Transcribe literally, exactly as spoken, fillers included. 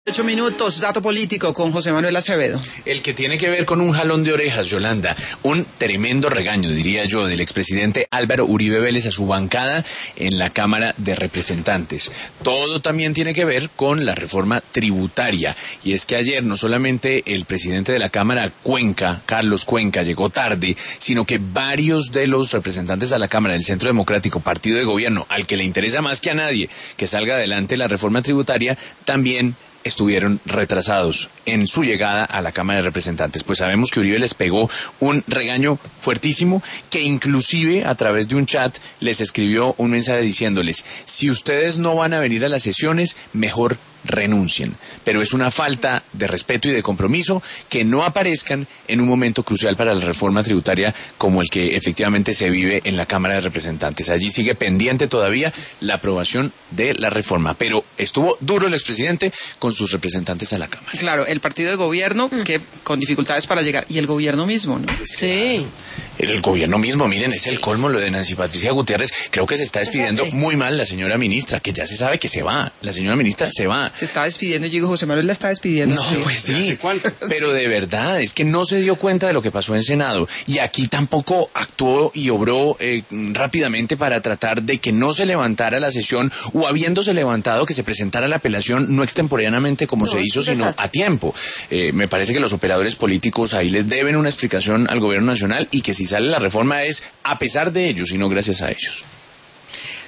Ocho minutos, dato político con José Manuel Acevedo. El que tiene que ver con un jalón de orejas, Yolanda, un tremendo regaño, diría yo, del expresidente Álvaro Uribe Vélez a su bancada en la Cámara de Representantes. Todo también tiene que ver con la reforma tributaria, y es que ayer no solamente el presidente de la Cámara, Cuenca, Carlos Cuenca, llegó tarde, sino que varios de los representantes a la Cámara del Centro Democrático, partido de gobierno, al que le interesa más que a nadie que salga adelante la reforma tributaria, también estuvieron retrasados en su llegada a la Cámara de Representantes. Pues sabemos que Uribe les pegó un regaño fuertísimo, que inclusive a través de un chat les escribió un mensaje diciéndoles: si ustedes no van a venir a las sesiones, mejor renuncien. Pero es una falta de respeto y de compromiso que no aparezcan en un momento crucial para la reforma tributaria como el que efectivamente se vive en la Cámara de Representantes. Allí sigue pendiente todavía la aprobación de la reforma, pero estuvo duro el expresidente con sus representantes a la Cámara. Claro, el partido de gobierno que con dificultades para llegar, y el gobierno mismo, ¿no? Sí. El gobierno mismo, miren, es el colmo lo de Nancy Patricia Gutiérrez. Creo que se está despidiendo muy mal la señora ministra, que ya se sabe que se va. La señora ministra se va. Se está despidiendo, yo digo, José Manuel la está despidiendo. No, pues sí, pero de verdad, es que no se dio cuenta de lo que pasó en Senado, y aquí tampoco actuó y obró eh, rápidamente para tratar de que no se levantara la sesión, o habiéndose levantado, que se presentara la apelación no extemporáneamente como no, se hizo, sino desastre. A tiempo. Eh, me parece que los operadores políticos ahí les deben una explicación al gobierno nacional, y que si sale la reforma es a pesar de ellos y no gracias a ellos.